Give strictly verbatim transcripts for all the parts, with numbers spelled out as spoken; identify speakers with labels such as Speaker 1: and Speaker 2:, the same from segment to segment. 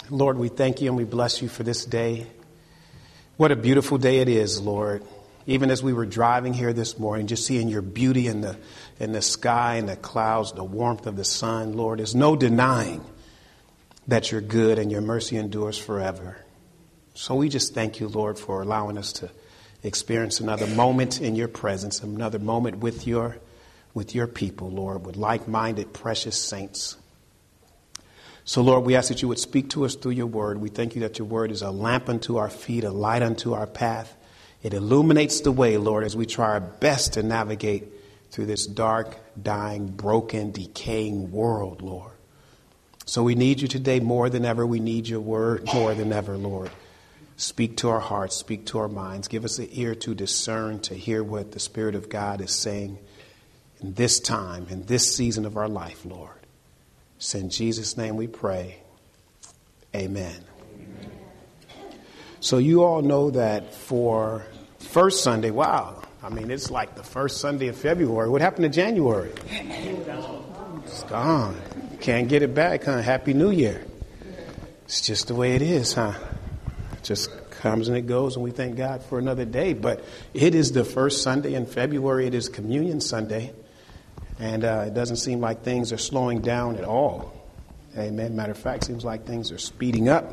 Speaker 1: Lord, we thank you and we bless you for this day. What a beautiful day it is, Lord. Even as we were driving here this morning, just seeing your beauty in the in the sky and the clouds, the warmth of the sun, Lord, there's no denying that you're good and your mercy endures forever. So we just thank you, Lord, for allowing us to experience another moment in your presence, another moment with your with your people, Lord, with like-minded, precious saints. So, Lord, we ask that you would speak to us through your word. We thank you that your word is a lamp unto our feet, a light unto our path. It illuminates the way, Lord, as we try our best to navigate through this dark, dying, broken, decaying world, Lord. So we need you today more than ever. We need your word more than ever, Lord. Speak to our hearts, speak to our minds. Give us an ear to discern, to hear what the Spirit of God is saying in this time, in this season of our life, Lord. It's in Jesus' name we pray. Amen. Amen. So you all know that for first Sunday, wow, I mean, it's like the first Sunday of February. What happened to January? It's gone. Can't get it back, huh? Happy New Year. It's just the way it is, huh? It just comes and it goes, and we thank God for another day. But it is the first Sunday in February. It is Communion Sunday. And uh, it doesn't seem like things are slowing down at all. Amen. Matter of fact, it seems like things are speeding up.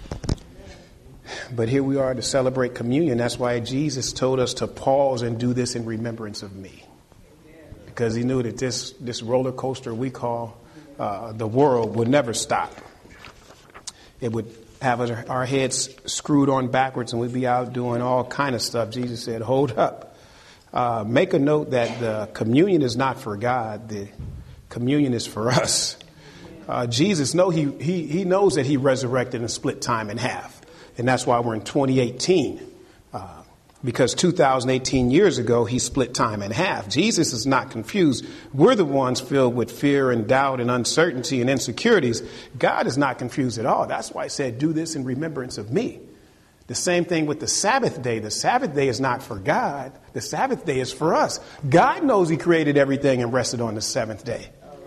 Speaker 1: But here we are to celebrate communion. That's why Jesus told us to pause and do this in remembrance of me. Because he knew that this, this roller coaster we call uh, the world would never stop. It would have our, our heads screwed on backwards and we'd be out doing all kind of stuff. Jesus said, hold up. Uh, make a note that the communion is not for God. The communion is for us. Uh, Jesus, know he, he, he knows that he resurrected and split time in half. And that's why we're in twenty eighteen. Uh, because two thousand eighteen years ago, he split time in half. Jesus is not confused. We're the ones filled with fear and doubt and uncertainty and insecurities. God is not confused at all. That's why he said, do this in remembrance of me. The same thing with the Sabbath day. The Sabbath day is not for God. The Sabbath day is for us. God knows he created everything and rested on the seventh day.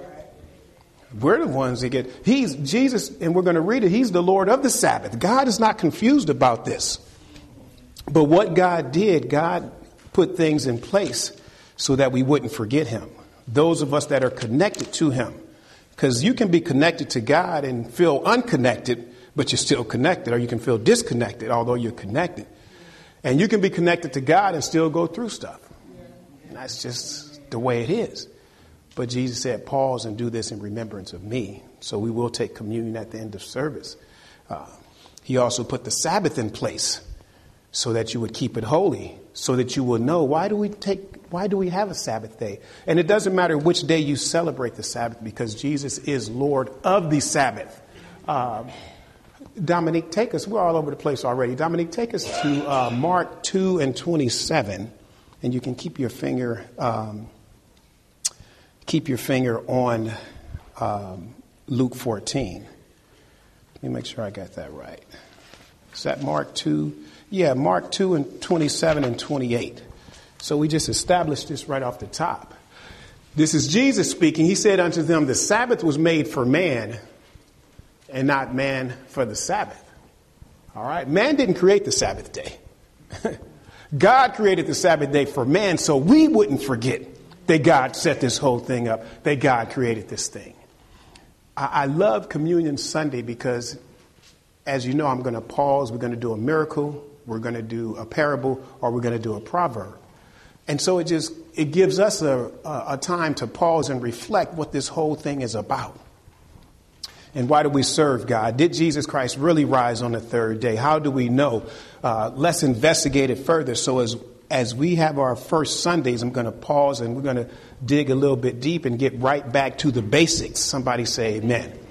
Speaker 1: We're the ones that get, he's Jesus, and we're going to read it. He's the Lord of the Sabbath. God is not confused about this. But what God did, God put things in place so that we wouldn't forget him. Those of us that are connected to him, because you can be connected to God and feel unconnected, but you're still connected, or you can feel disconnected, although you're connected. And you can be connected to God and still go through stuff. And that's just the way it is. But Jesus said, pause and do this in remembrance of me. So we will take communion at the end of service. Uh, he also put the Sabbath in place so that you would keep it holy, so that you will know, why do we take, why do we have a Sabbath day? And it doesn't matter which day you celebrate the Sabbath, because Jesus is Lord of the Sabbath. Uh, Dominique, take us. We're all over the place already. Dominique, take us to uh, Mark two and twenty-seven, and you can keep your finger, um, keep your finger on um, Luke fourteen. Let me make sure I got that right. Is that Mark two? Yeah, Mark two and twenty-seven and twenty-eight. So we just established this right off the top. This is Jesus speaking. He said unto them, the Sabbath was made for man, and not man for the Sabbath. All right. Man didn't create the Sabbath day. God created the Sabbath day for man, so we wouldn't forget that God set this whole thing up, that God created this thing. I, I love Communion Sunday because, as you know, I'm going to pause. We're going to do a miracle. We're going to do a parable, or we're going to do a proverb. And so it just, it gives us a, a, a time to pause and reflect what this whole thing is about. And why do we serve God? Did Jesus Christ really rise on the third day? How do we know? Uh, let's investigate it further. So as as we have our first Sundays, I'm going to pause and we're going to dig a little bit deep and get right back to the basics. Somebody say amen. Amen.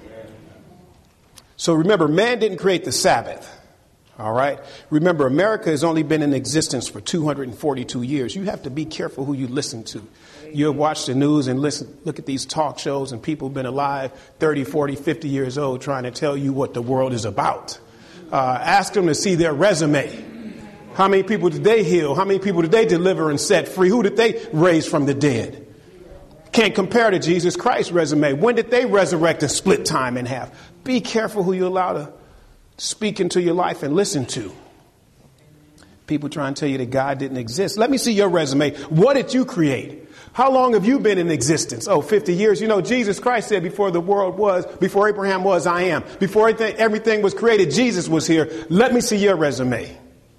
Speaker 1: So remember, man didn't create the Sabbath. All right. Remember, America has only been in existence for two hundred forty-two years. You have to be careful who you listen to. You'll watch the news and listen, look at these talk shows, and people have been alive thirty, forty, fifty years old trying to tell you what the world is about. Uh, ask them to see their resume. How many people did they heal? How many people did they deliver and set free? Who did they raise from the dead? Can't compare to Jesus Christ's resume. When did they resurrect and split time in half? Be careful who you allow to speak into your life and listen to. People try and tell you that God didn't exist. Let me see your resume. What did you create? How long have you been in existence? Oh, fifty years. You know, Jesus Christ said before the world was, before Abraham was, I am. Before everything, everything was created, Jesus was here. Let me see your resume.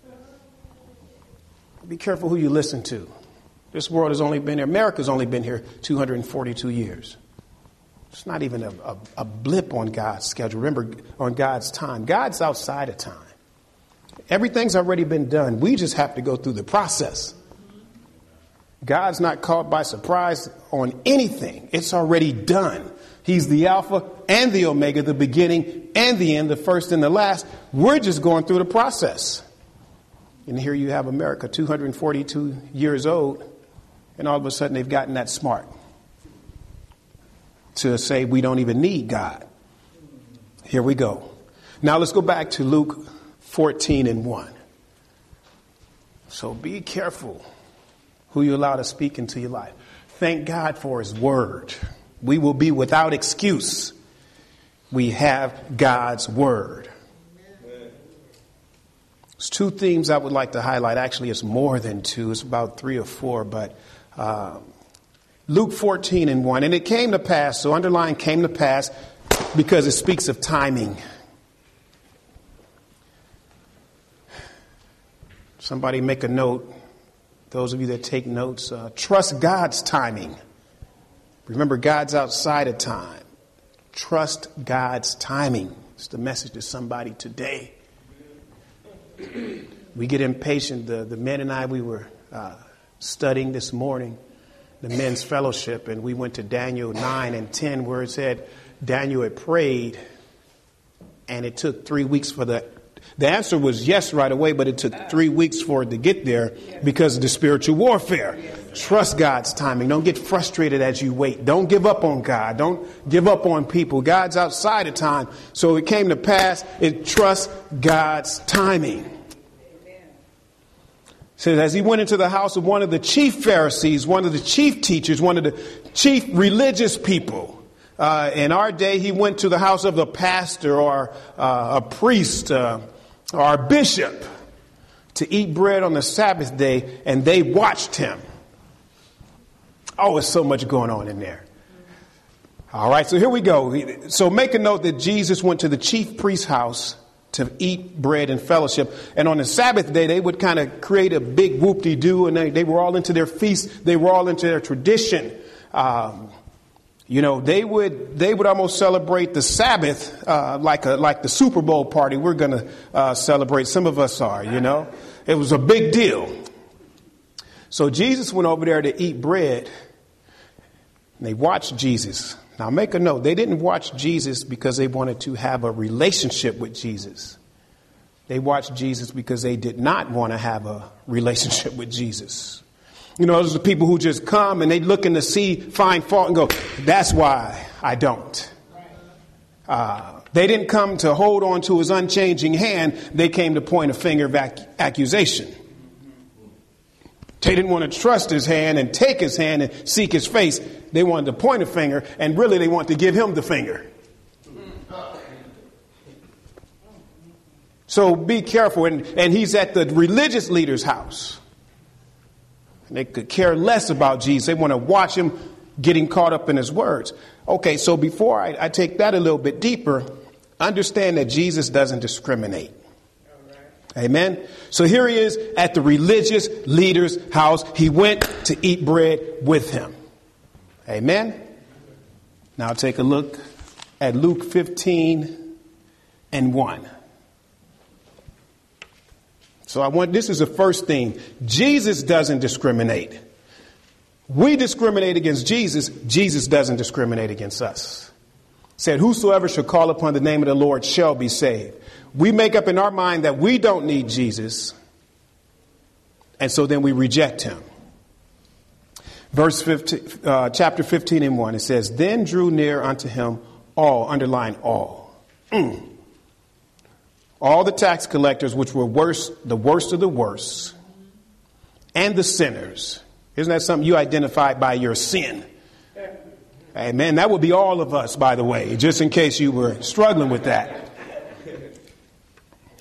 Speaker 1: Be careful who you listen to. This world has only been here, America's only been here two hundred forty-two years. It's not even a, a, a blip on God's schedule. Remember, on God's time. God's outside of time. Everything's already been done. We just have to go through the process. God's not caught by surprise on anything. It's already done. He's the Alpha and the Omega, the beginning and the end, the first and the last. We're just going through the process. And here you have America, two hundred forty-two years old, and all of a sudden they've gotten that smart to say we don't even need God. Here we go. Now let's go back to Luke fourteen and one. So be careful who you allow to speak into your life. Thank God for his word. We will be without excuse. We have God's word. There's two themes I would like to highlight. Actually, it's more than two. It's about three or four. But uh, Luke fourteen and one. And it came to pass. So underline came to pass because it speaks of timing. Somebody make a note. Those of you that take notes, uh, trust God's timing. Remember, God's outside of time. Trust God's timing. It's the message to somebody today. We get impatient. The, the men and I, we were uh, studying this morning, the men's fellowship, and we went to Daniel nine and ten, where it said Daniel had prayed, and it took three weeks for the The answer was yes right away, but it took three weeks for it to get there because of the spiritual warfare. Trust God's timing. Don't get frustrated as you wait. Don't give up on God. Don't give up on people. God's outside of time. So it came to pass. It trusts God's timing. Says, as he went into the house of one of the chief Pharisees, one of the chief teachers, one of the chief religious people. Uh, in our day, he went to the house of a pastor or uh, a priest uh, or a bishop to eat bread on the Sabbath day, and they watched him. Oh, there's so much going on in there. All right, so here we go. So make a note that Jesus went to the chief priest's house to eat bread and fellowship. And on the Sabbath day, they would kind of create a big whoop-de-doo, and they, they were all into their feast. They were all into their tradition. Um, you know, they would they would almost celebrate the Sabbath uh, like a like the Super Bowl party we're going to uh, celebrate. Some of us are, you know. It was a big deal. So Jesus went over there to eat bread. And they watched Jesus. Now, make a note. They didn't watch Jesus because they wanted to have a relationship with Jesus. They watched Jesus because they did not want to have a relationship with Jesus. You know, those are people who just come and they looking to see, find fault and go, that's why I don't. Uh, they didn't come to hold on to his unchanging hand. They came to point a finger of ac- accusation. They didn't want to trust his hand and take his hand and seek his face. They wanted to point a finger, and really they wanted to give him the finger. So be careful. And, and he's at the religious leader's house. And they could care less about Jesus. They want to watch him getting caught up in his words. Okay, so before I, I take that a little bit deeper, understand that Jesus doesn't discriminate. Amen. So here he is at the religious leader's house. He went to eat bread with him. Amen. Now take a look at Luke fifteen and one. So I want, this is the first thing. Jesus doesn't discriminate. We discriminate against Jesus. Jesus doesn't discriminate against us. Said, whosoever shall call upon the name of the Lord shall be saved. We make up in our mind that we don't need Jesus. And so then we reject him. Verse fifteen, uh, chapter fifteen and one, it says, then drew near unto him all, underline all. Mm. All the tax collectors, which were worse, the worst of the worst, and the sinners. Isn't that something you identified by your sin? Amen. That would be all of us, by the way, just in case you were struggling with that.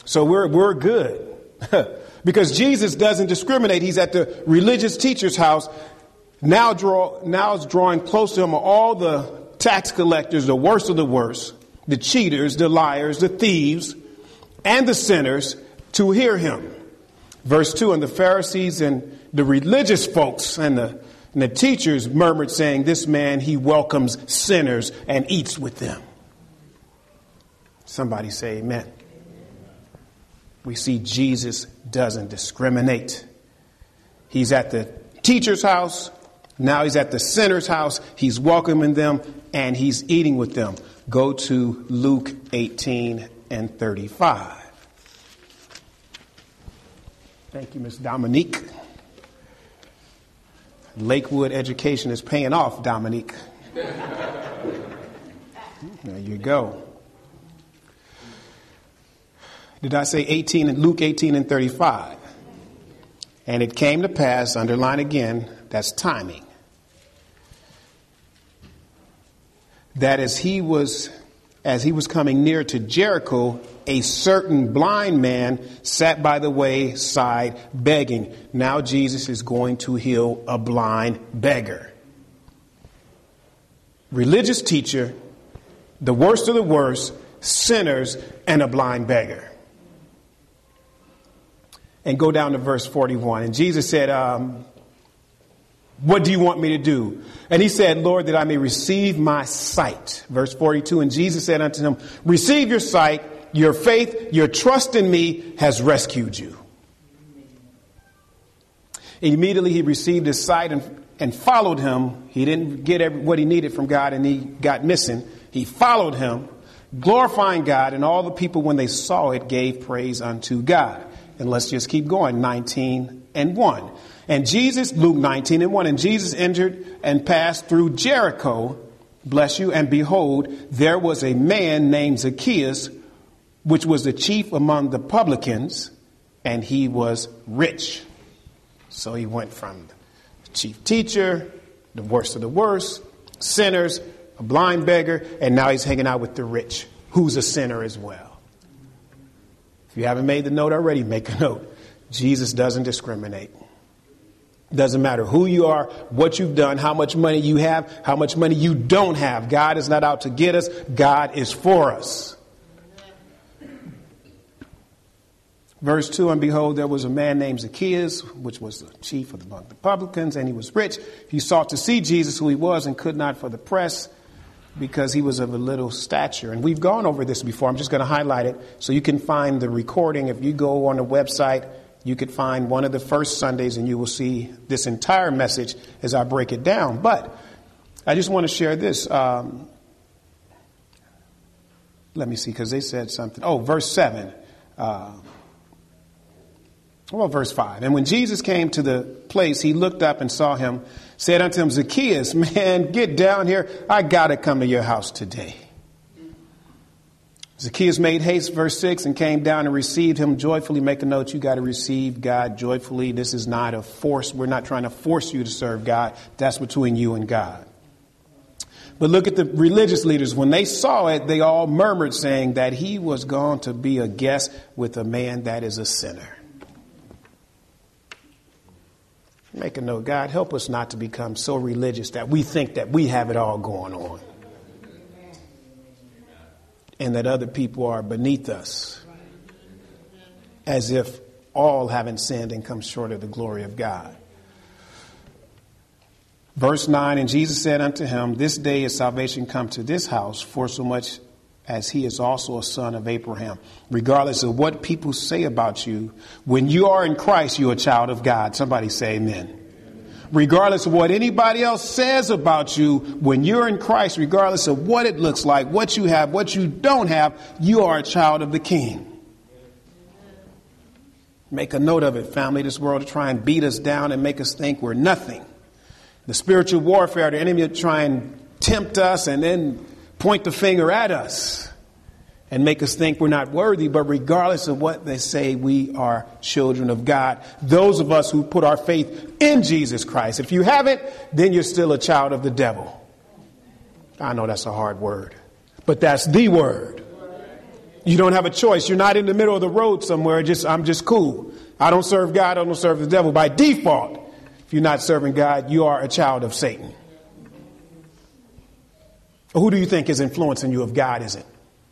Speaker 1: So we're, we're good. Because Jesus doesn't discriminate. He's at the religious teacher's house. Now draw, now is drawing close to him all the tax collectors, the worst of the worst, the cheaters, the liars, the thieves, and the sinners to hear him. Verse two, and the Pharisees and the religious folks and the, and the teachers murmured, saying, this man, he welcomes sinners and eats with them. Somebody say amen. We see Jesus doesn't discriminate. He's at the teacher's house. Now he's at the sinner's house. He's welcoming them and he's eating with them. Go to Luke eighteen and thirty-five. Thank you, Miss Dominique. Lakewood education is paying off, Dominique. There you go. Did I say eighteen and Luke eighteen and thirty-five? And it came to pass, underline again, that's timing, that as he was as he was coming near to Jericho, a certain blind man sat by the wayside begging. Now Jesus is going to heal a blind beggar. Religious teacher, the worst of the worst, sinners, and a blind beggar. And go down to verse forty-one. And Jesus said, um, what do you want me to do? And he said, Lord, that I may receive my sight. Verse forty-two. And Jesus said unto him, receive your sight. Your faith, your trust in me has rescued you. Immediately he received his sight and, and followed him. He didn't get every, what he needed from God and he got missing. He followed him, glorifying God. And all the people, when they saw it, gave praise unto God. And let's just keep going. nineteen and one. And Jesus, Luke nineteen and one. And Jesus entered and passed through Jericho. Bless you. And behold, there was a man named Zacchaeus, which was the chief among the publicans, and he was rich. So he went from the chief teacher, the worst of the worst, sinners, a blind beggar, and now he's hanging out with the rich, who's a sinner as well. If you haven't made the note already, make a note. Jesus doesn't discriminate. Doesn't matter who you are, what you've done, how much money you have, how much money you don't have. God is not out to get us. God is for us. Verse two, and behold, there was a man named Zacchaeus, which was the chief of the publicans, and he was rich. He sought to see Jesus, who he was, and could not for the press, because he was of a little stature. And we've gone over this before. I'm just going to highlight it so you can find the recording. If you go on the website, you could find one of the first Sundays and you will see this entire message as I break it down. But I just want to share this. Um, let me see, because they said something. Oh, verse seven. Uh, well, verse five. And when Jesus came to the place, he looked up and saw him, said unto him, Zacchaeus, man, get down here. I got to come to your house today. Zacchaeus made haste, verse six, and came down and received him joyfully. Make a note, you got to receive God joyfully. This is not a force. We're not trying to force you to serve God. That's between you and God. But look at the religious leaders. When they saw it, they all murmured, saying that he was going to be a guest with a man that is a sinner. Make a note, God, help us not to become so religious that we think that we have it all going on. And that other people are beneath us, as if all haven't sinned and come short of the glory of God. Verse nine, and Jesus said unto him, this day is salvation come to this house, for so much as he is also a son of Abraham. Regardless of what people say about you, when you are in Christ, you're a child of God. Somebody say amen. Regardless of what anybody else says about you, when you're in Christ, regardless of what it looks like, what you have, what you don't have, you are a child of the King. Make a note of it, family. This world to try and beat us down and make us think we're nothing. The spiritual warfare, the enemy will try and tempt us and then point the finger at us and make us think we're not worthy. But regardless of what they say, we are children of God. Those of us who put our faith in Jesus Christ. If you haven't, then you're still a child of the devil. I know that's a hard word, but that's the word. You don't have a choice. You're not in the middle of the road somewhere. Just I'm just cool. I don't serve God. I don't serve the devil. By default, if you're not serving God, you are a child of Satan. Who do you think is influencing you if God isn't?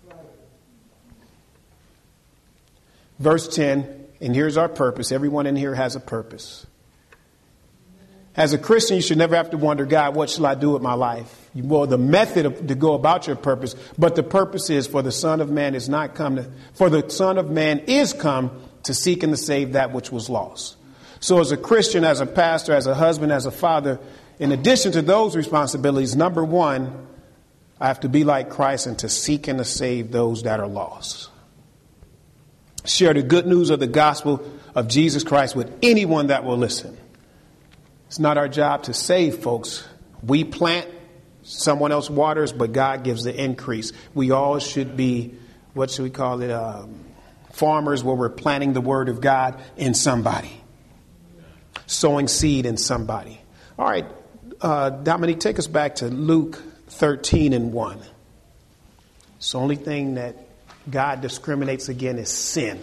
Speaker 1: Verse ten, and here's our purpose. Everyone in here has a purpose. As a Christian, you should never have to wonder, God, what shall I do with my life? Well, the method of, to go about your purpose, but the purpose is for the Son of Man is not come to, for the Son of Man is come to seek and to save that which was lost. So as a Christian, as a pastor, as a husband, as a father, in addition to those responsibilities, number one, I have to be like Christ and to seek and to save those that are lost. Share the good news of the gospel of Jesus Christ with anyone that will listen. It's not our job to save folks. We plant, someone else waters, but God gives the increase. We all should be, what should we call it, um, farmers where we're planting the word of God in somebody. Sowing seed in somebody. All right, uh, Dominique, take us back to Luke thirteen and one. It's the only thing that God discriminates against is sin.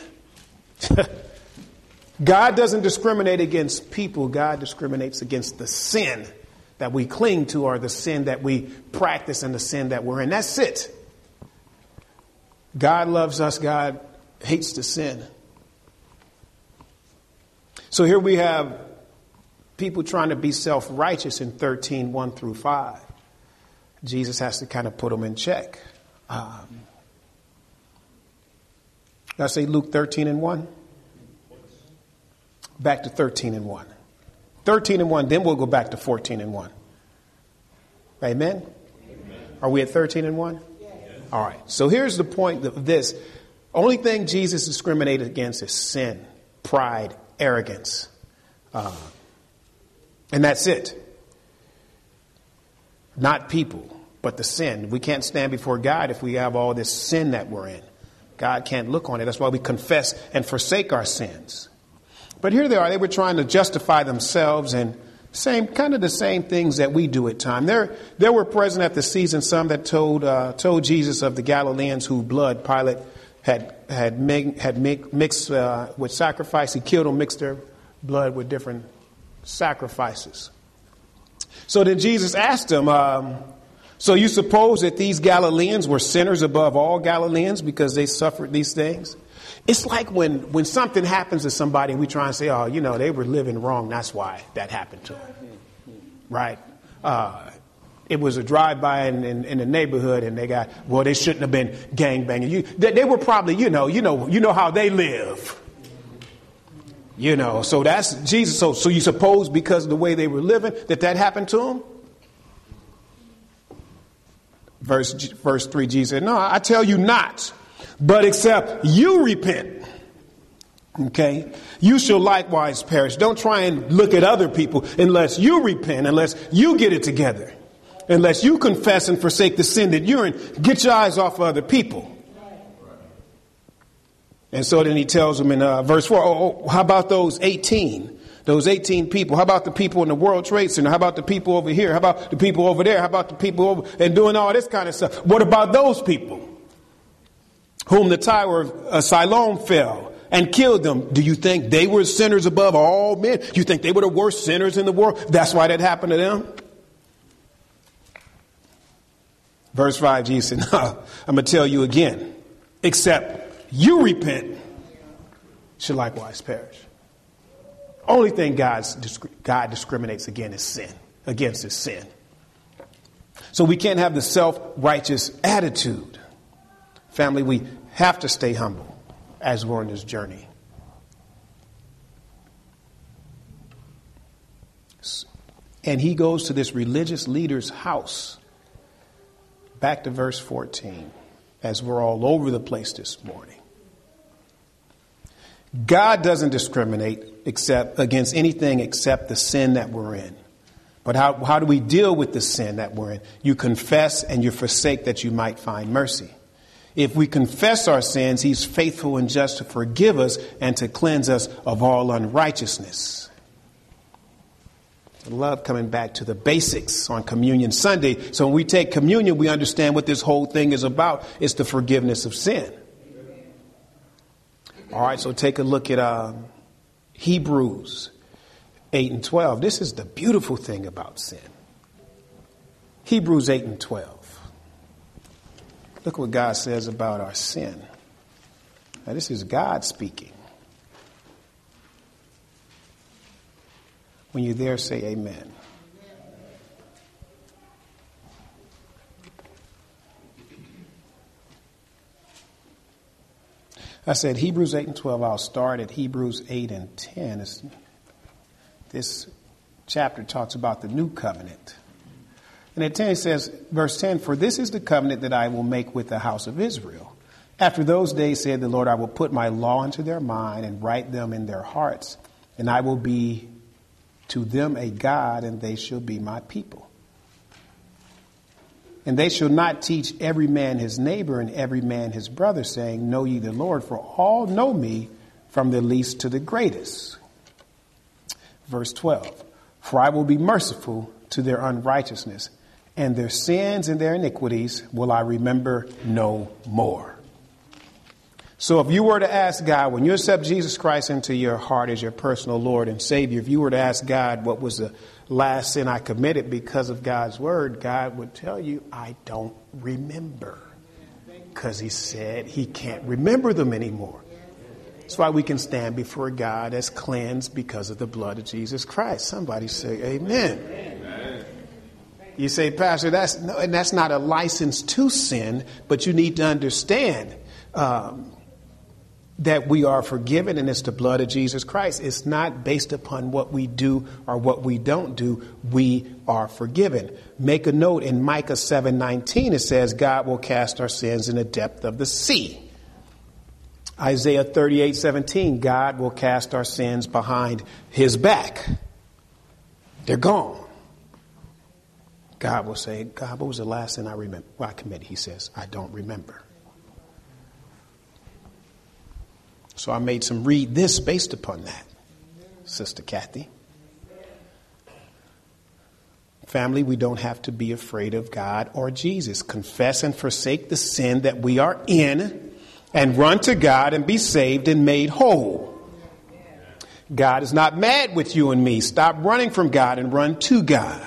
Speaker 1: God doesn't discriminate against people. God discriminates against the sin that we cling to or the sin that we practice and the sin that we're in. That's it. God loves us. God hates the sin. So here we have people trying to be self-righteous in thirteen, one through five. Jesus has to kind of put them in check. Um, did I say Luke thirteen and one? Back to thirteen and one. thirteen and one, then we'll go back to fourteen and one. Amen? Amen. Are we at thirteen and one? Yes. All right. So here's the point of this. Only thing Jesus discriminated against is sin, pride, arrogance. Uh, and that's it. Not people, but the sin. We can't stand before God if we have all this sin that we're in. God can't look on it. That's why we confess and forsake our sins. But here they are. They were trying to justify themselves and same kind of the same things that we do at times. There, there were present at the season some that told uh, told Jesus of the Galileans whose blood Pilate had had made, had make, mixed uh, with sacrifice. He killed them, mixed their blood with different sacrifices. So then Jesus asked them, um, so you suppose that these Galileans were sinners above all Galileans because they suffered these things? It's like when, when something happens to somebody and we try and say, oh, you know, they were living wrong. That's why that happened to them. Right? Uh, it was a drive-by in, in, in the neighborhood and they got, well, they shouldn't have been gangbanging. You, they, they were probably, you know, you know, you know how they live. You know, so that's Jesus. So, so you suppose because of the way they were living that that happened to them? Verse, verse three, Jesus said, no, I tell you not. But except you repent, okay, you shall likewise perish. Don't try and look at other people unless you repent, unless you get it together, unless you confess and forsake the sin that you're in. Get your eyes off of other people. And so then he tells them in uh, verse four, oh, oh, how about those eighteen? Those eighteen people. How about the people in the World Trade Center? How about the people over here? How about the people over there? How about the people over and doing all this kind of stuff? What about those people? Whom the tower of uh, Siloam fell and killed them. Do you think they were sinners above all men? You think they were the worst sinners in the world? That's why that happened to them? Verse five, Jesus said, no, I'm going to tell you again. Except you repent, shall likewise perish. Only thing God's, God discriminates against is sin. Against is sin. So we can't have the self-righteous attitude. Family, we have to stay humble as we're on this journey. And he goes to this religious leader's house. Back to verse fourteen, as we're all over the place this morning. God doesn't discriminate except against anything except the sin that we're in. But how, how do we deal with the sin that we're in? You confess and you forsake that you might find mercy. If we confess our sins, he's faithful and just to forgive us and to cleanse us of all unrighteousness. I love coming back to the basics on Communion Sunday. So when we take communion, we understand what this whole thing is about. It's the forgiveness of sin. All right, so take a look at uh, Hebrews eight and twelve. This is the beautiful thing about sin. Hebrews eight and twelve. Look what God says about our sin. Now, this is God speaking. When you're there, say amen. I said Hebrews eight and twelve. I'll start at Hebrews eight and ten. It's, this chapter talks about the new covenant. And at ten it says, verse ten, for this is the covenant that I will make with the house of Israel. After those days, said the Lord, I will put my law into their mind and write them in their hearts, and I will be to them a God, and they shall be my people. And they shall not teach every man his neighbor and every man his brother, saying, know ye the Lord, for all know me, from the least to the greatest. Verse twelve, for I will be merciful to their unrighteousness, and their sins and their iniquities will I remember no more. So if you were to ask God, when you accept Jesus Christ into your heart as your personal Lord and Savior, if you were to ask God what was the last sin I committed because of God's word, God would tell you, I don't remember. Because he said he can't remember them anymore. That's why we can stand before God as cleansed because of the blood of Jesus Christ. Somebody say amen. Amen. You say, Pastor, that's, no, and that's not a license to sin, but you need to understand um, that we are forgiven, and it's the blood of Jesus Christ. It's not based upon what we do or what we don't do. We are forgiven. Make a note in Micah seven nineteen. It says, God will cast our sins in the depth of the sea. Isaiah thirty-eight seventeen. God will cast our sins behind his back. They're gone. God will say, God, what was the last sin I remember? Well, I committed. He says, I don't remember. So I made some read this based upon that, Sister Kathy. Family, we don't have to be afraid of God or Jesus. Confess and forsake the sin that we are in and run to God and be saved and made whole. God is not mad with you and me. Stop running from God and run to God.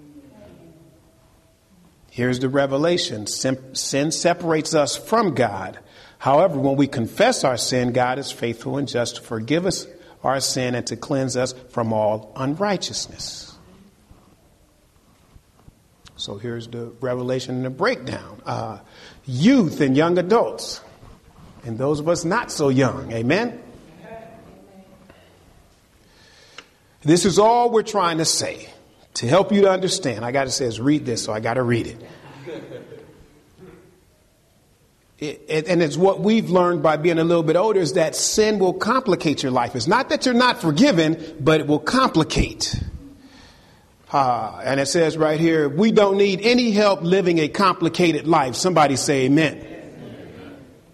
Speaker 1: Here's the revelation. Sin separates us from God. However, when we confess our sin, God is faithful and just to forgive us our sin and to cleanse us from all unrighteousness. So here's the revelation and the breakdown. Uh, youth and young adults, and those of us not so young. Amen? This is all we're trying to say. To help you to understand, I got to say is read this, so I got to read it. It, it, and it's what we've learned by being a little bit older is that sin will complicate your life. It's not that you're not forgiven, but it will complicate. Uh, and it says right here, we don't need any help living a complicated life. Somebody say amen. Amen.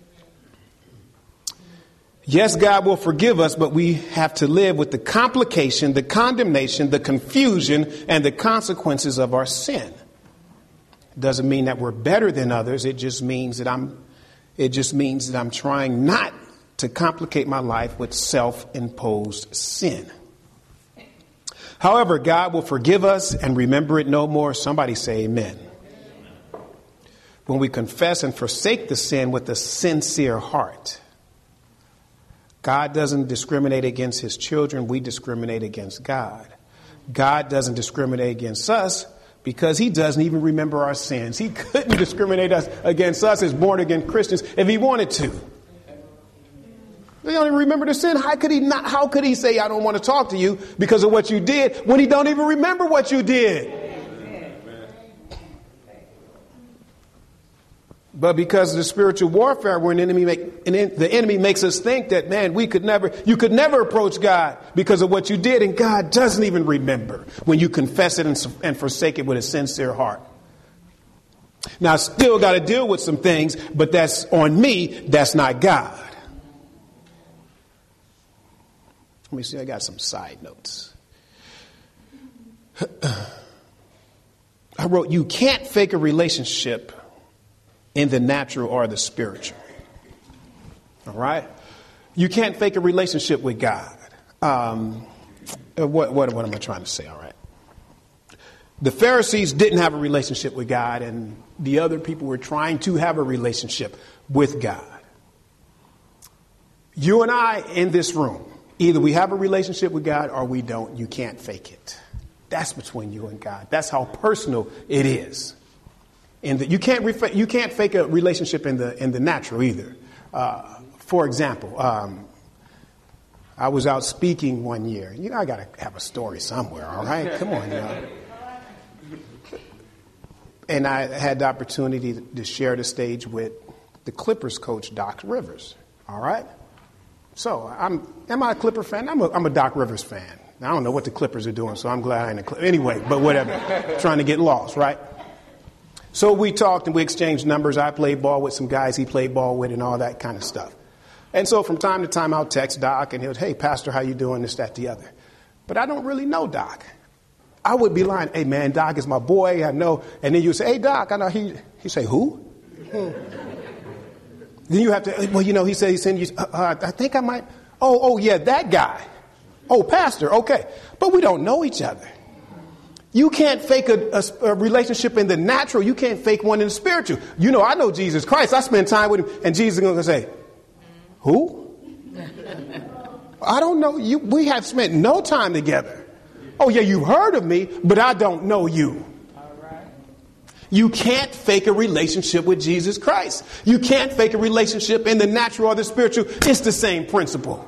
Speaker 1: Yes, God will forgive us, but we have to live with the complication, the condemnation, the confusion, and the consequences of our sin. Doesn't mean that we're better than others. It just means that I'm It just means that I'm trying not to complicate my life with self-imposed sin. However, God will forgive us and remember it no more. Somebody say amen. When we confess and forsake the sin with a sincere heart, God doesn't discriminate against his children. We discriminate against God. God doesn't discriminate against us, because he doesn't even remember our sins. He couldn't discriminate us against us as born-again Christians if he wanted to. They don't even remember the sin. How could he not? How could he say, I don't want to talk to you because of what you did when he don't even remember what you did? But because of the spiritual warfare, where an enemy make, an en- the enemy makes us think that, man, we could never, you could never approach God because of what you did. And God doesn't even remember when you confess it and, and forsake it with a sincere heart. Now, I still got to deal with some things, but that's on me. That's not God. Let me see. I got some side notes. I wrote, you can't fake a relationship in the natural or the spiritual. All right. You can't fake a relationship with God. Um, what, what, what am I trying to say? All right. The Pharisees didn't have a relationship with God, and the other people were trying to have a relationship with God. You and I in this room, either we have a relationship with God or we don't. You can't fake it. That's between you and God. That's how personal it is. And you can't refa- you can't fake a relationship in the in the natural either. Uh, for example, um, I was out speaking one year. You know, I got to have a story somewhere. All right, come on, y'all. And I had the opportunity to, to share the stage with the Clippers coach, Doc Rivers. All right. So I'm am I a Clipper fan? I'm a, I'm a Doc Rivers fan. I don't know what the Clippers are doing, so I'm glad I ain't a Clipper. Anyway, but whatever. Trying to get lost, right? So we talked and we exchanged numbers. I played ball with some guys he played ball with and all that kind of stuff. And so from time to time, I'll text Doc and he'll, hey, Pastor, how you doing? This, that, the other. But I don't really know Doc. I would be lying. Hey, man, Doc is my boy. I know. And then you say, hey, Doc, I know. He he say, who? Hmm. Then you have to, well, you know, he said he sent you, uh, uh, I think I might. Oh, oh, yeah, that guy. Oh, Pastor. Okay. But we don't know each other. You can't fake a, a, a relationship in the natural. You can't fake one in the spiritual. You know, I know Jesus Christ. I spend time with him. And Jesus is going to say, who? I don't know you. We have spent no time together. Oh, yeah, you've heard of me, but I don't know you. All right. You can't fake a relationship with Jesus Christ. You can't fake a relationship in the natural or the spiritual. It's the same principle.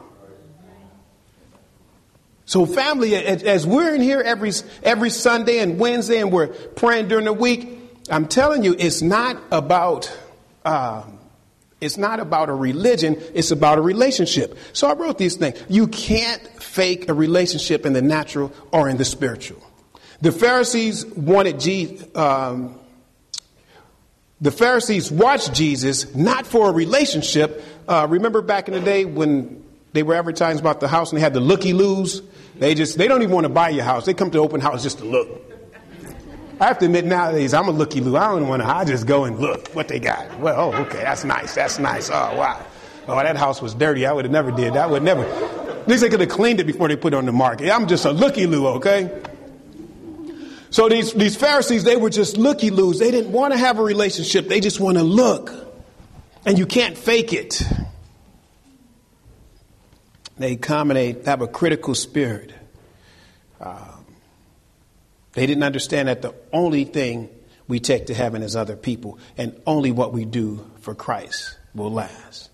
Speaker 1: So family, as we're in here every every Sunday and Wednesday and we're praying during the week, I'm telling you, it's not about um, it's not about a religion. It's about a relationship. So I wrote these things. You can't fake a relationship in the natural or in the spiritual. The Pharisees wanted Jesus. Um, the Pharisees watched Jesus not for a relationship. Uh, remember back in the day when they were advertising about the house and they had the looky-loos? They just, they don't even want to buy your house. They come to the open house just to look. I have to admit nowadays, I'm a looky-loo. I don't want to, I just go and look what they got. Well, oh, okay, that's nice. That's nice. Oh, wow. Oh, that house was dirty. I would have never did that. I would never. At least they could have cleaned it before they put it on the market. I'm just a looky-loo, okay? So these, these Pharisees, they were just looky-loos. They didn't want to have a relationship. They just want to look. And you can't fake it. They come and they have a critical spirit. Um, they didn't understand that the only thing we take to heaven is other people, and only what we do for Christ will last.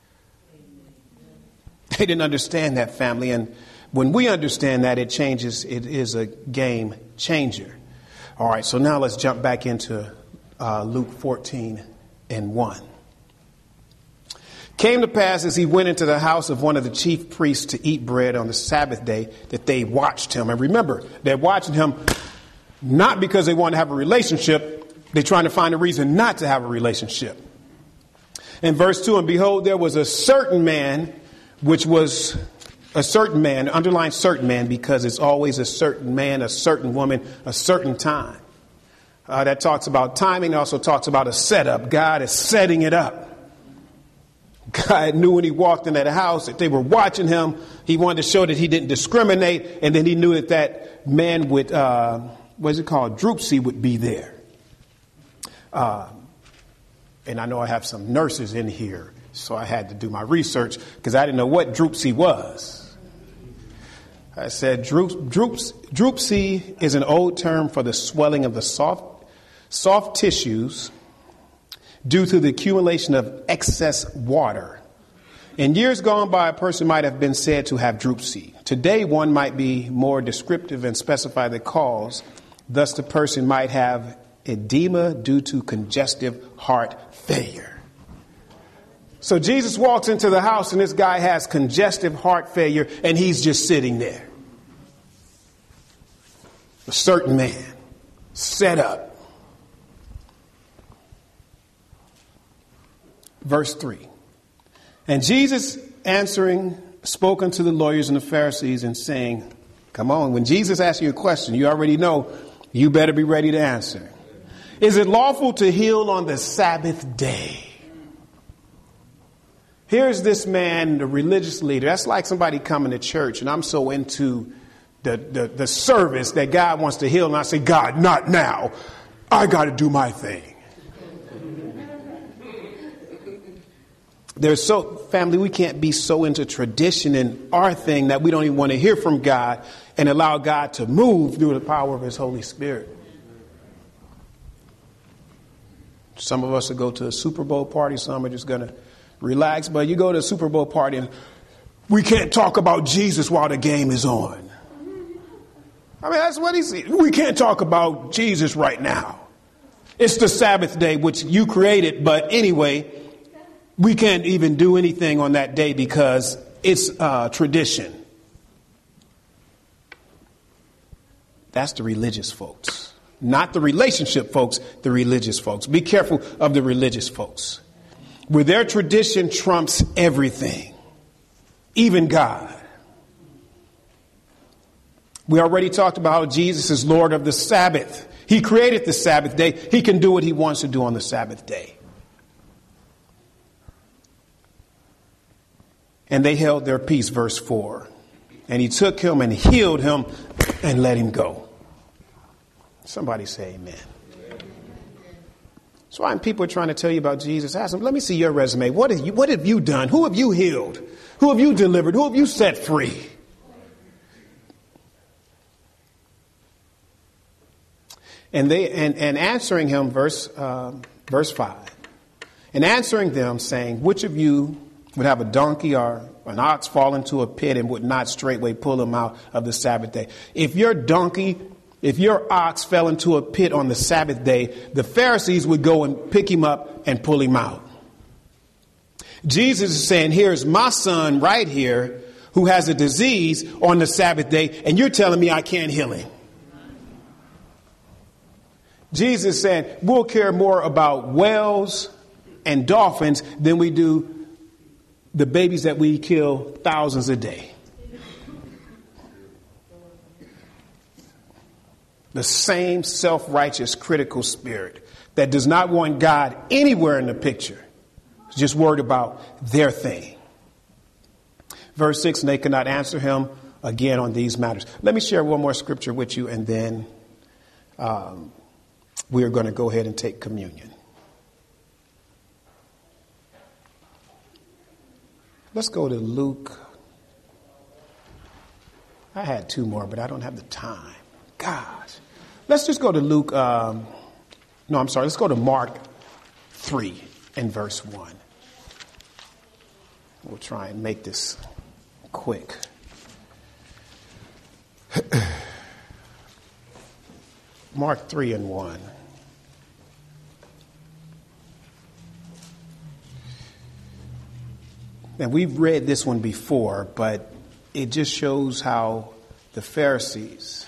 Speaker 1: They didn't understand that, family, and when we understand that, it changes. It is a game changer. All right, so now let's jump back into uh, Luke fourteen and one. Came to pass as he went into the house of one of the chief priests to eat bread on the Sabbath day that they watched him. And remember, they're watching him not because they want to have a relationship. They're trying to find a reason not to have a relationship. In verse two, and behold, there was a certain man, which was a certain man, underline certain man, because it's always a certain man, a certain woman, a certain time. Uh, that talks about timing. Also talks about a setup. God is setting it up. God knew when he walked in that house that they were watching him. He wanted to show that he didn't discriminate. And then he knew that that man with, uh, what is it called? Dropsy would be there. Uh, and I know I have some nurses in here, so I had to do my research because I didn't know what dropsy was. I said droop, droops, dropsy is an old term for the swelling of the soft, soft tissues due to the accumulation of excess water. In years gone by, a person might have been said to have dropsy. Today, one might be more descriptive and specify the cause. Thus, the person might have edema due to congestive heart failure. So Jesus walks into the house and this guy has congestive heart failure and he's just sitting there. A certain man, set up. Verse three. And Jesus answering spoke unto the lawyers and the Pharisees and saying, come on, when Jesus asks you a question, you already know you better be ready to answer. Is it lawful to heal on the Sabbath day? Here's this man, the religious leader. That's like somebody coming to church and I'm so into the, the, the service that God wants to heal. And I say, God, not now. I got to do my thing. There's so, family, we can't be so into tradition and our thing that we don't even want to hear from God and allow God to move through the power of his Holy Spirit. Some of us will go to a Super Bowl party. Some are just going to relax. But you go to a Super Bowl party and we can't talk about Jesus while the game is on. I mean, that's what he said. We can't talk about Jesus right now. It's the Sabbath day, which you created. But anyway, we can't even do anything on that day because it's uh, tradition. That's the religious folks. Not the relationship folks, the religious folks. Be careful of the religious folks. Where their tradition trumps everything, even God. We already talked about how Jesus is Lord of the Sabbath. He created the Sabbath day. He can do what he wants to do on the Sabbath day. And they held their peace, verse four. And he took him and healed him and let him go. Somebody say amen. That's why when people are trying to tell you about Jesus, ask them, let me see your resume. What have you, what have you done? Who have you healed? Who have you delivered? Who have you set free? And they and, and answering him, verse uh, verse five, and answering them, saying, which of you would have a donkey or an ox fall into a pit and would not straightway pull him out of the Sabbath day? If your donkey, if your ox fell into a pit on the Sabbath day, the Pharisees would go and pick him up and pull him out. Jesus is saying, here's my son right here who has a disease on the Sabbath day, and you're telling me I can't heal him. Jesus is saying we'll care more about whales and dolphins than we do the babies that we kill thousands a day. The same self-righteous, critical spirit that does not want God anywhere in the picture. It's just worried about their thing. Verse six, and they could not answer him again on these matters. Let me share one more scripture with you, and then um, we are going to go ahead and take communion. Let's go to Luke. I had two more, but I don't have the time. Gosh. Let's just go to Luke. Um, no, I'm sorry. Let's go to Mark three and verse one. We'll try and make this quick. Mark three and one. And we've read this one before, but it just shows how the Pharisees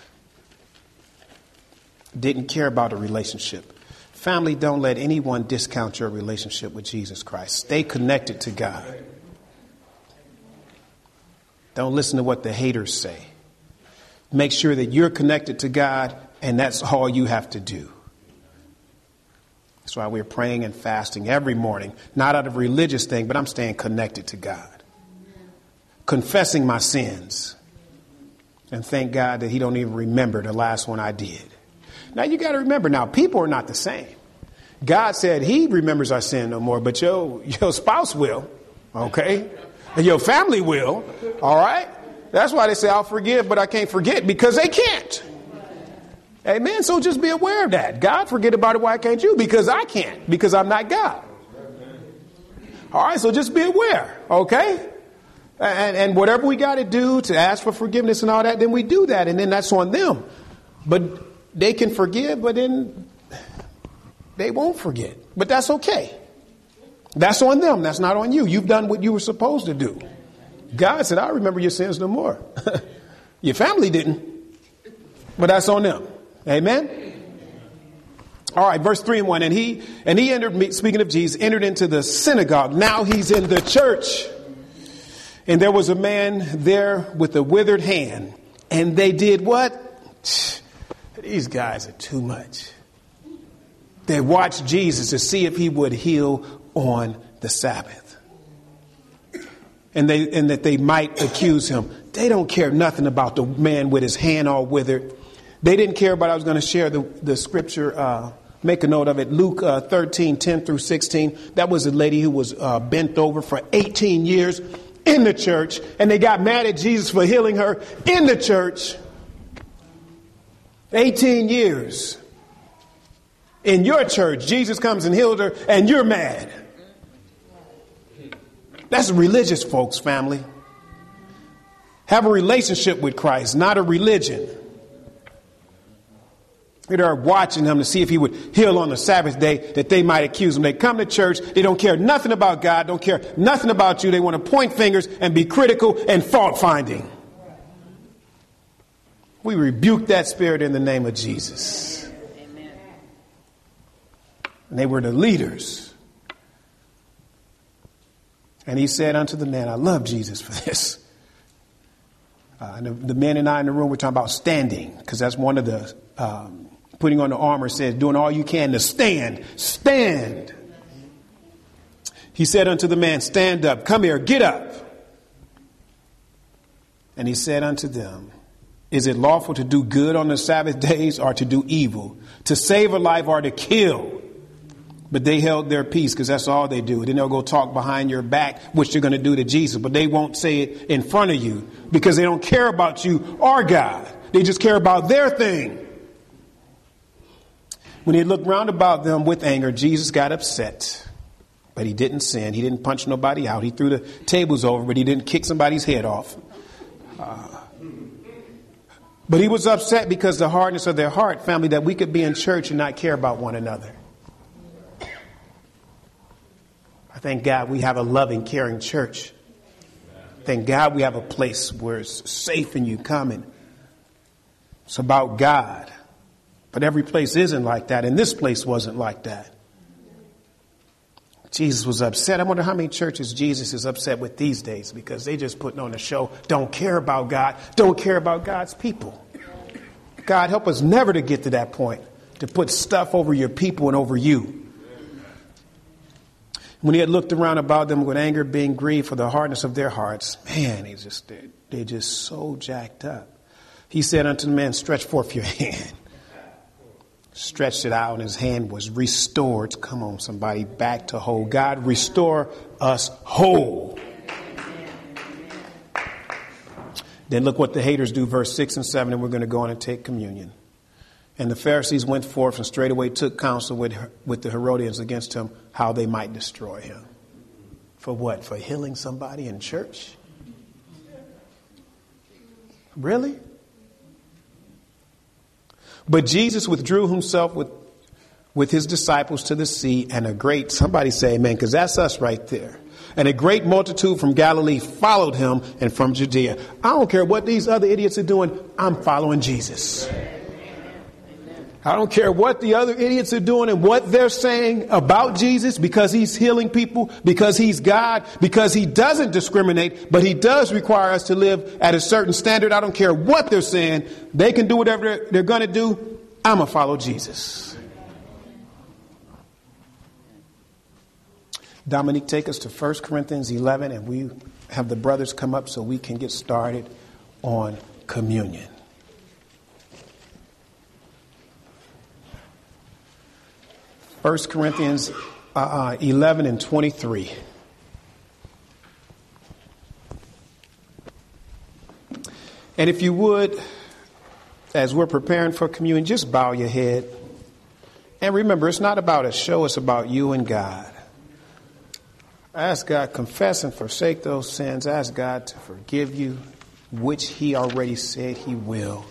Speaker 1: didn't care about a relationship. Family, don't let anyone discount your relationship with Jesus Christ. Stay connected to God. Don't listen to what the haters say. Make sure that you're connected to God, and that's all you have to do. That's why we're praying and fasting every morning, not out of a religious thing, but I'm staying connected to God. Confessing my sins. And thank God that he don't even remember the last one I did. Now, you got to remember now, people are not the same. God said he remembers our sin no more, but your, your spouse will, okay? And your family will, all right? That's why they say, I'll forgive, but I can't forget, because they can't. Amen. So just be aware of that. God, forget about it. Why can't you? Because I can't, because I'm not God. All right. So just be aware. Okay. And, and whatever we got to do to ask for forgiveness and all that, then we do that. And then that's on them. But they can forgive, but then they won't forget. But that's okay. That's on them. That's not on you. You've done what you were supposed to do. God said, I remember your sins no more. Your family didn't, but that's on them. Amen. All right. Verse three and one. And he, and he entered, speaking of Jesus, entered into the synagogue. Now he's in the church. And there was a man there with a withered hand. And they did what? These guys are too much. They watched Jesus to see if he would heal on the Sabbath. and they and that they might accuse him. They don't care nothing about the man with his hand all withered. They didn't care about, I was going to share the, the scripture, uh, make a note of it. Luke uh, thirteen, ten through sixteen. That was a lady who was uh, bent over for eighteen years in the church. And they got mad at Jesus for healing her in the church. eighteen years. In your church, Jesus comes and healed her and you're mad. That's religious, folks, family. Have a relationship with Christ, not a religion. They're watching him to see if he would heal on the Sabbath day that they might accuse him. They come to church. They don't care nothing about God, don't care nothing about you. They want to point fingers and be critical and fault finding. We rebuke that spirit in the name of Jesus. Amen. And they were the leaders. And he said unto the man, I love Jesus for this. Uh, and the, the men and I in the room were talking about standing, because that's one of the um, putting on the armor says doing all you can to stand. Stand. He said unto the man, stand up. Come here. Get up. And he said unto them, is it lawful to do good on the Sabbath days or to do evil, to save a life or to kill? But they held their peace, because that's all they do. Then they'll go talk behind your back, which they're going to do to Jesus. But they won't say it in front of you because they don't care about you or God. They just care about their thing. When he looked round about them with anger, Jesus got upset. But he didn't sin. He didn't punch nobody out. He threw the tables over, but he didn't kick somebody's head off. Uh, but he was upset because the hardness of their heart, family, that we could be in church and not care about one another. Thank God we have a loving, caring church. Thank God we have a place where it's safe and you come and it's about God. But every place isn't like that. And this place wasn't like that. Jesus was upset. I wonder how many churches Jesus is upset with these days, because they just putting on a show, don't care about God, don't care about God's people. God, help us never to get to that point, to put stuff over your people and over you. When he had looked around about them with anger, being grieved for the hardness of their hearts, man, they just they, they just so jacked up. He said unto the man, stretch forth your hand. Stretched it out, and his hand was restored. Come on, somebody, back to whole. God, restore us whole. Then look what the haters do, verse six and seven, and we're going to go on and take communion. And the Pharisees went forth and straightway took counsel with, with the Herodians against him, how they might destroy him. For what? For healing somebody in church? Really? But Jesus withdrew himself with, with his disciples to the sea, and a great, somebody say amen, because that's us right there. And a great multitude from Galilee followed him, and from Judea. I don't care what these other idiots are doing. I'm following Jesus. I don't care what the other idiots are doing and what they're saying about Jesus, because he's healing people, because he's God, because he doesn't discriminate, but he does require us to live at a certain standard. I don't care what they're saying. They can do whatever they're, they're going to do. I'm going to follow Jesus. Dominique, take us to First Corinthians eleven, and we have the brothers come up so we can get started on communion. First Corinthians uh, eleven and twenty-three. And if you would, as we're preparing for communion, just bow your head. And remember, it's not about a show, it's about you and God. Ask God, confess and forsake those sins. Ask God to forgive you, which he already said he will.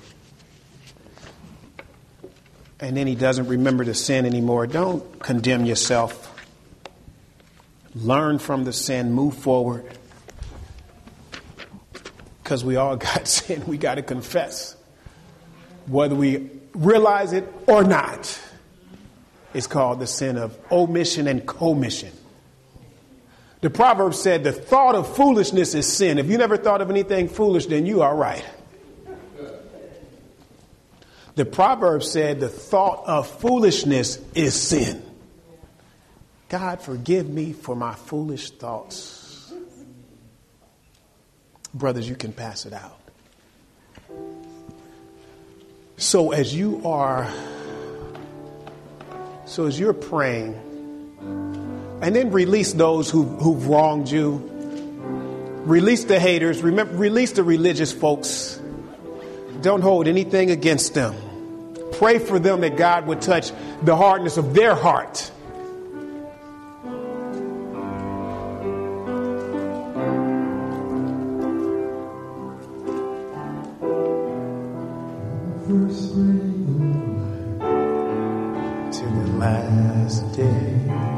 Speaker 1: And then he doesn't remember the sin anymore. Don't condemn yourself. Learn from the sin. Move forward. Because we all got sin. We got to confess. Whether we realize it or not. It's called the sin of omission and commission. The proverb said the thought of foolishness is sin. If you never thought of anything foolish, then you are right. The proverb said the thought of foolishness is sin. God, forgive me for my foolish thoughts. Brothers, you can pass it out. So as you are, so as you're praying, and then release those who, who've wronged you. Release the haters. Remember, release the religious folks. Don't hold anything against them. Pray for them that God would touch the hardness of their heart. To the last day.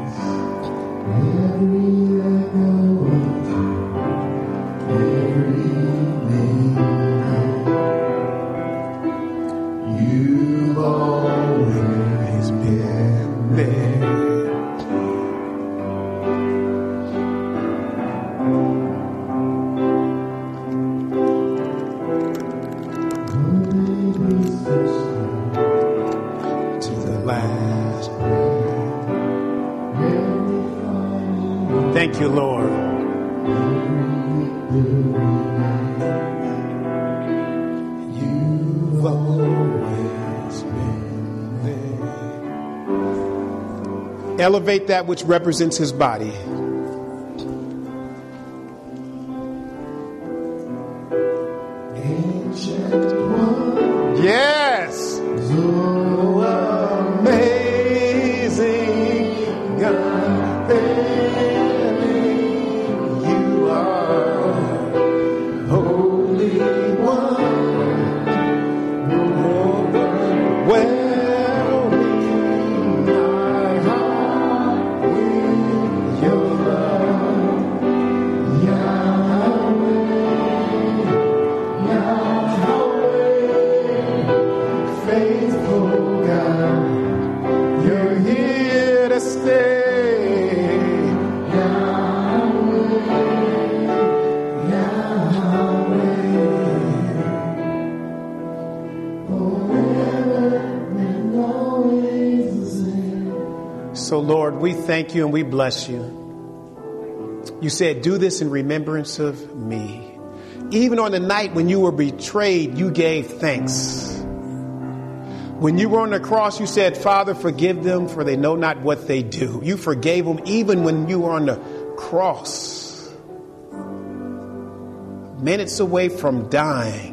Speaker 1: You've always been there. To the last. Thank you, Lord. You've always been there. Elevate that which represents his body. Yes. So amazing, unfailing, you are Holy One, overwhelming my heart with your love, Yahweh, Yahweh, faithful God, you're here to stay. So, Lord, we thank you and we bless you. You said, do this in remembrance of me. Even on the night when you were betrayed, you gave thanks. When you were on the cross, you said, Father, forgive them, for they know not what they do. You forgave them even when you were on the cross. Minutes away from dying.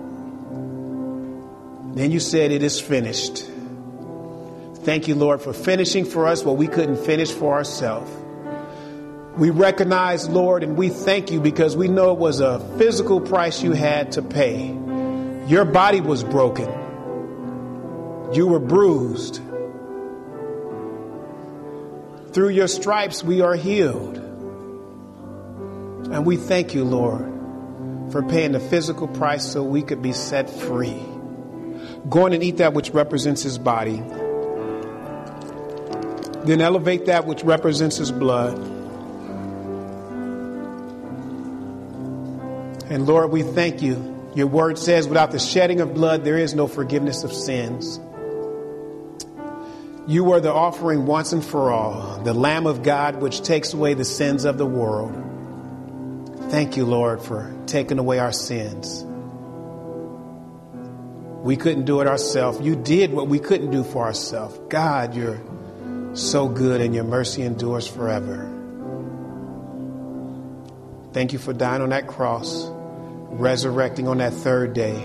Speaker 1: Then you said, it is finished. Thank you, Lord, for finishing for us what we couldn't finish for ourselves. We recognize, Lord, and we thank you because we know it was a physical price you had to pay. Your body was broken. You were bruised. Through your stripes, we are healed. And we thank you, Lord, for paying the physical price so we could be set free. Go on and eat that which represents his body. Then elevate that which represents his blood. And Lord, we thank you. Your word says, without the shedding of blood, there is no forgiveness of sins. You are the offering once and for all, the Lamb of God, which takes away the sins of the world. Thank you, Lord, for taking away our sins. We couldn't do it ourselves. You did what we couldn't do for ourselves. God, you're so good and your mercy endures forever. Thank you for dying on that cross, resurrecting on that third day.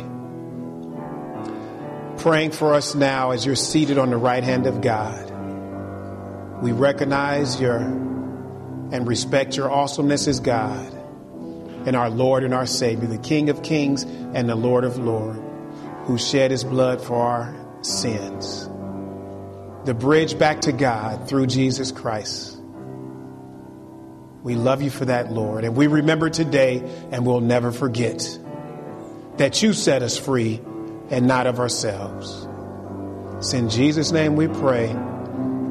Speaker 1: Praying for us now as you're seated on the right hand of God. We recognize your and respect your awesomeness as God and our Lord and our Savior, the King of Kings and the Lord of Lords, who shed his blood for our sins. The bridge back to God through Jesus Christ. We love you for that, Lord. And we remember today and we'll never forget that you set us free and not of ourselves. It's in Jesus' name we pray.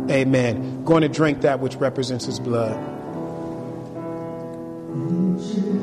Speaker 1: Amen. Going to drink that which represents his blood.